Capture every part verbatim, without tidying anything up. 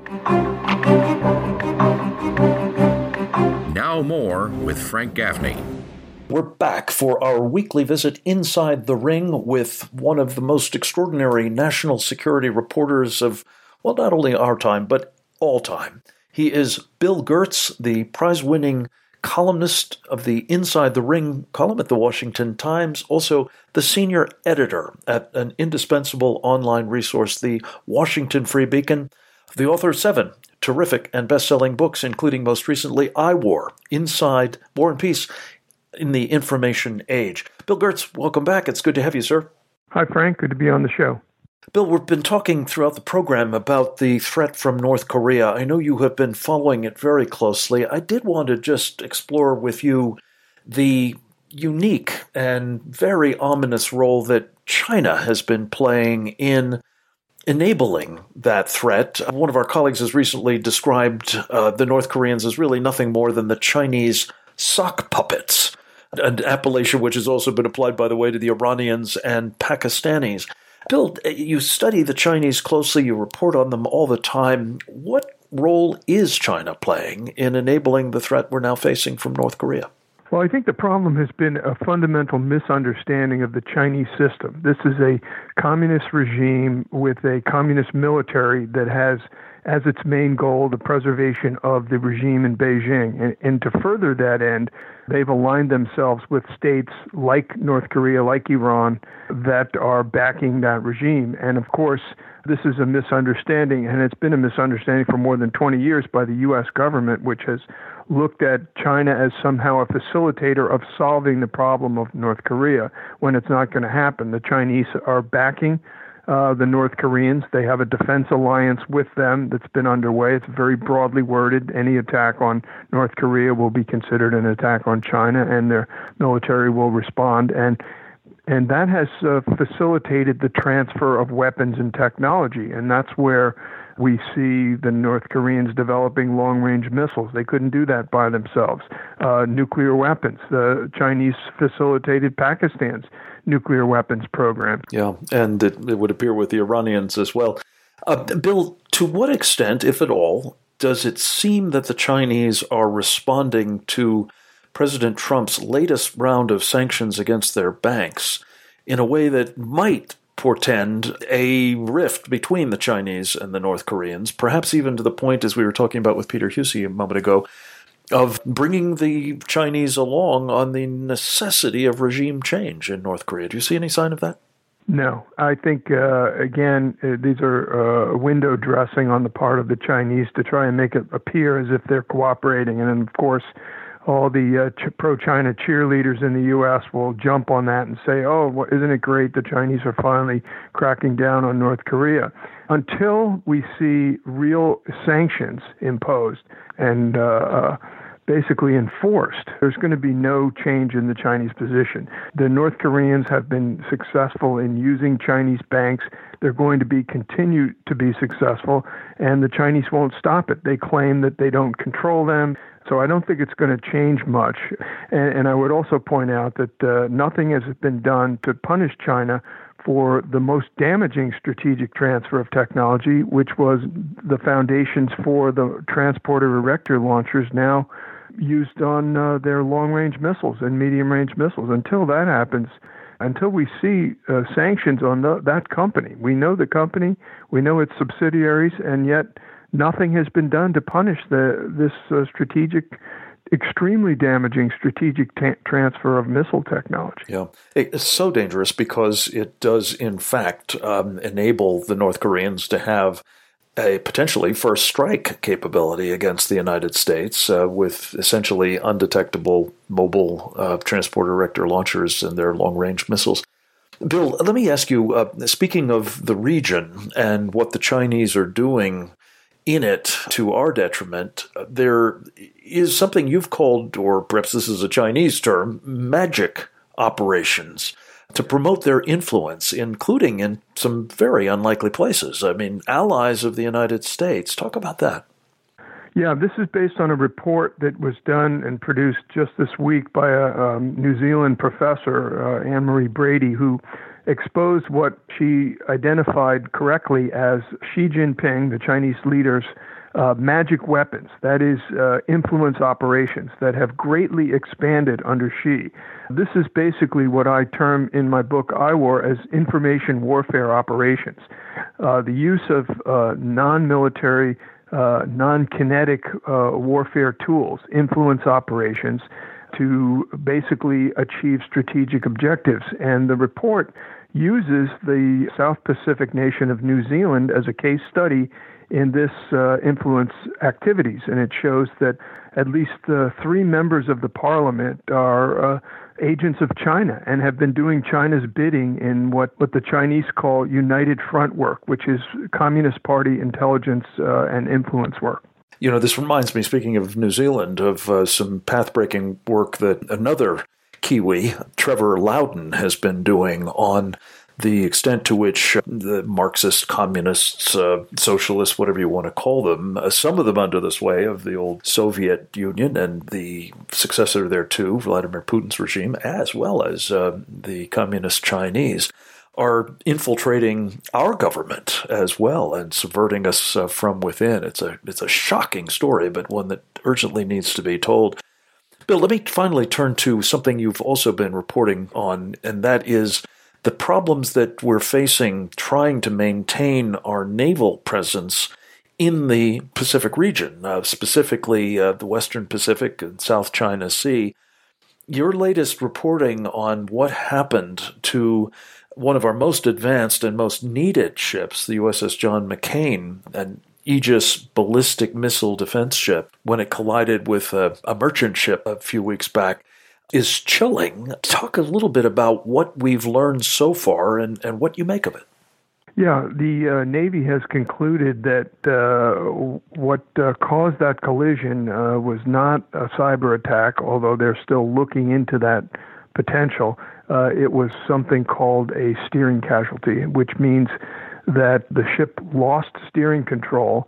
Now more with Frank Gaffney. We're back for our weekly visit inside the ring with one of the most extraordinary national security reporters of, well, not only our time, but all time. He is Bill Gertz, the prize-winning columnist of the Inside the Ring column at the Washington Times, also the senior editor at an indispensable online resource, the Washington Free Beacon, the author of seven terrific and best-selling books, including most recently I War, Inside War and Peace in the Information Age. Bill Gertz, welcome back. It's good to have you, sir. Hi, Frank. Good to be on the show. Bill, we've been talking throughout the program about the threat from North Korea. I know you have been following it very closely. I did want to just explore with you the unique and very ominous role that China has been playing in enabling that threat. One of our colleagues has recently described uh, the North Koreans as really nothing more than the Chinese sock puppets, an appellation which has also been applied, by the way, to the Iranians and Pakistanis. Bill, you study the Chinese closely, you report on them all the time. What role is China playing in enabling the threat we're now facing from North Korea? Well, I think the problem has been a fundamental misunderstanding of the Chinese system. This is a communist regime with a communist military that has as its main goal the preservation of the regime in Beijing. And, and to further that end, they've aligned themselves with states like North Korea, like Iran, that are backing that regime. And of course, this is a misunderstanding, and it's been a misunderstanding for more than twenty years by the U S government, which has looked at China as somehow a facilitator of solving the problem of North Korea when it's not going to happen. The Chinese are backing Uh, the North Koreans. They have a defense alliance with them that's been underway. It's very broadly worded. Any attack on North Korea will be considered an attack on China, and their military will respond. And and that has uh, facilitated the transfer of weapons and technology. And that's where we see the North Koreans developing long-range missiles. They couldn't do that by themselves. Uh, nuclear weapons. The Chinese facilitated Pakistan's nuclear weapons program. Yeah, and it, it would appear with the Iranians as well. Uh, Bill, to what extent, if at all, does it seem that the Chinese are responding to President Trump's latest round of sanctions against their banks in a way that might portend a rift between the Chinese and the North Koreans, perhaps even to the point, as we were talking about with Peter Husey a moment ago, of bringing the Chinese along on the necessity of regime change in North Korea? Do you see any sign of that? No. I think, uh, again, uh, these are uh, window dressing on the part of the Chinese to try and make it appear as if they're cooperating. And then, of course, all the uh, ch- pro-China cheerleaders in the U S will jump on that and say, oh, well, isn't it great the Chinese are finally cracking down on North Korea? Until we see real sanctions imposed and uh, uh, basically enforced, there's going to be no change in the Chinese position. The North Koreans have been successful in using Chinese banks. They're going to be continue to be successful, and the Chinese won't stop it. They claim that they don't control them. So I don't think it's going to change much. And, and I would also point out that uh, nothing has been done to punish China for the most damaging strategic transfer of technology, which was the foundations for the transporter erector launchers now used on uh, their long-range missiles and medium-range missiles. Until that happens, until we see uh, sanctions on the, that company, we know the company, we know its subsidiaries, and yet nothing has been done to punish the this uh, strategic, extremely damaging strategic ta- transfer of missile technology. Yeah, it's so dangerous because it does, in fact, um, enable the North Koreans to have a potentially first strike capability against the United States uh, with essentially undetectable mobile uh, transporter erector launchers and their long-range missiles. Bill, let me ask you, uh, speaking of the region and what the Chinese are doing in it to our detriment, there is something you've called, or perhaps this is a Chinese term, magic operations to promote their influence, including in some very unlikely places. I mean, allies of the United States. Talk about that. Yeah, this is based on a report that was done and produced just this week by a um, New Zealand professor, uh, Anne-Marie Brady, who exposed what she identified correctly as Xi Jinping, the Chinese leader's uh, magic weapons, that is, uh, influence operations that have greatly expanded under Xi. This is basically what I term in my book, I WAR, as information warfare operations. Uh, the use of uh, non-military, uh, non-kinetic uh, warfare tools, influence operations, to basically achieve strategic objectives. And the report uses the South Pacific nation of New Zealand as a case study in this uh, influence activities. And it shows that at least uh, three members of the parliament are uh, agents of China and have been doing China's bidding in what, what the Chinese call United Front work, which is Communist Party intelligence uh, and influence work. You know, this reminds me, speaking of New Zealand, of uh, some path-breaking work that another Kiwi, Trevor Loudon, has been doing on the extent to which the Marxist, communists, uh, socialists, whatever you want to call them, uh, some of them under the sway of the old Soviet Union and the successor thereto, Vladimir Putin's regime, as well as uh, the communist Chinese, are infiltrating our government as well and subverting us uh, from within. It's a it's a shocking story, but one that urgently needs to be told. Bill, let me finally turn to something you've also been reporting on, and that is the problems that we're facing trying to maintain our naval presence in the Pacific region, uh, specifically uh, the Western Pacific and South China Sea. Your latest reporting on what happened to one of our most advanced and most needed ships, the U S S John McCain, an Aegis ballistic missile defense ship, when it collided with a, a merchant ship a few weeks back, is chilling. Talk a little bit about what we've learned so far and, and what you make of it. Yeah, the uh, Navy has concluded that uh, what uh, caused that collision uh, was not a cyber attack, although they're still looking into that potential. Uh, it was something called a steering casualty, which means that the ship lost steering control,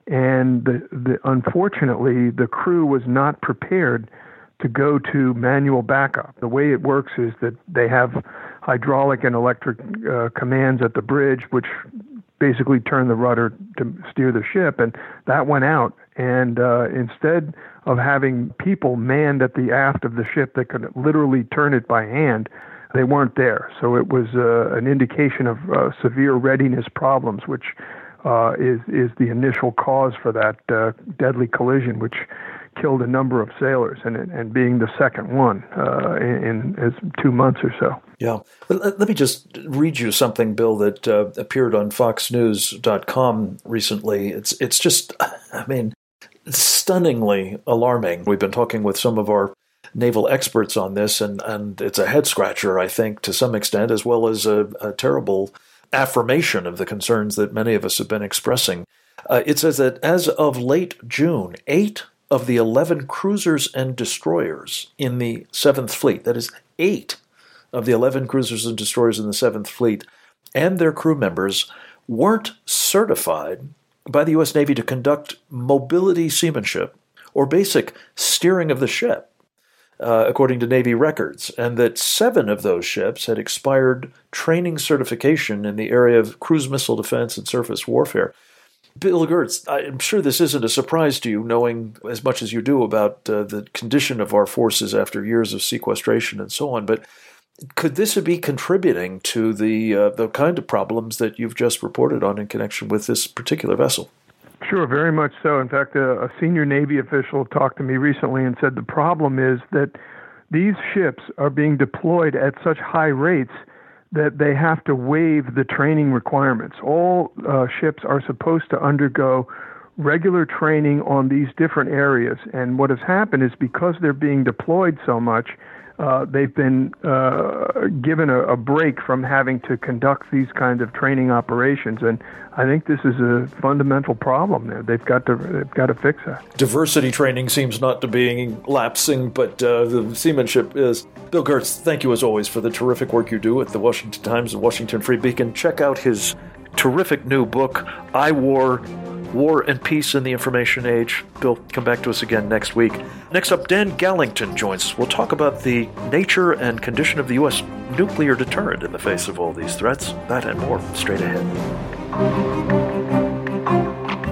and the, the, unfortunately, the crew was not prepared to go to manual backup. The way it works is that they have hydraulic and electric uh, commands at the bridge, which basically turn the rudder to steer the ship, and that went out. And uh, instead of having people manned at the aft of the ship that could literally turn it by hand, they weren't there. So it was uh, an indication of uh, severe readiness problems, which uh, is is the initial cause for that uh, deadly collision, which killed a number of sailors, and and being the second one uh, in, in two months or so. Yeah. Let, let me just read you something, Bill, that uh, appeared on fox news dot com recently. It's it's just, I mean, stunningly alarming. We've been talking with some of our naval experts on this, and, and it's a head-scratcher, I think, to some extent, as well as a, a terrible affirmation of the concerns that many of us have been expressing. Uh, it says that as of late June, eight of the eleven cruisers and destroyers in the Seventh Fleet, that is eight of the eleven cruisers and destroyers in the Seventh Fleet, and their crew members weren't certified by the U S Navy to conduct mobility seamanship or basic steering of the ship, uh, according to Navy records, and that seven of those ships had expired training certification in the area of cruise missile defense and surface warfare. Bill Gertz, I'm sure this isn't a surprise to you, knowing as much as you do about uh, the condition of our forces after years of sequestration and so on, but could this be contributing to the uh, the kind of problems that you've just reported on in connection with this particular vessel? Sure, very much so. In fact, a, a senior Navy official talked to me recently and said the problem is that these ships are being deployed at such high rates that they have to waive the training requirements. All uh, ships are supposed to undergo regular training on these different areas, and what has happened is because they're being deployed so much, uh, they've been uh, given a, a break from having to conduct these kinds of training operations, and I think this is a fundamental problem there. They've got to they've got to fix that. Diversity training seems not to be lapsing, but uh, the seamanship is. Bill Gertz, thank you as always for the terrific work you do at the Washington Times and Washington Free Beacon. Check out his terrific new book, I WAR, War and Peace in the Information Age. Bill, come back to us again next week. Next up, Dan Gallington joins us. We'll talk about the nature and condition of the U S nuclear deterrent in the face of all these threats. That and more straight ahead.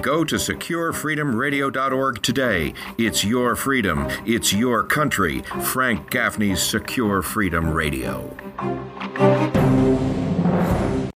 Go to secure freedom radio dot org today. It's your freedom. It's your country. Frank Gaffney's Secure Freedom Radio.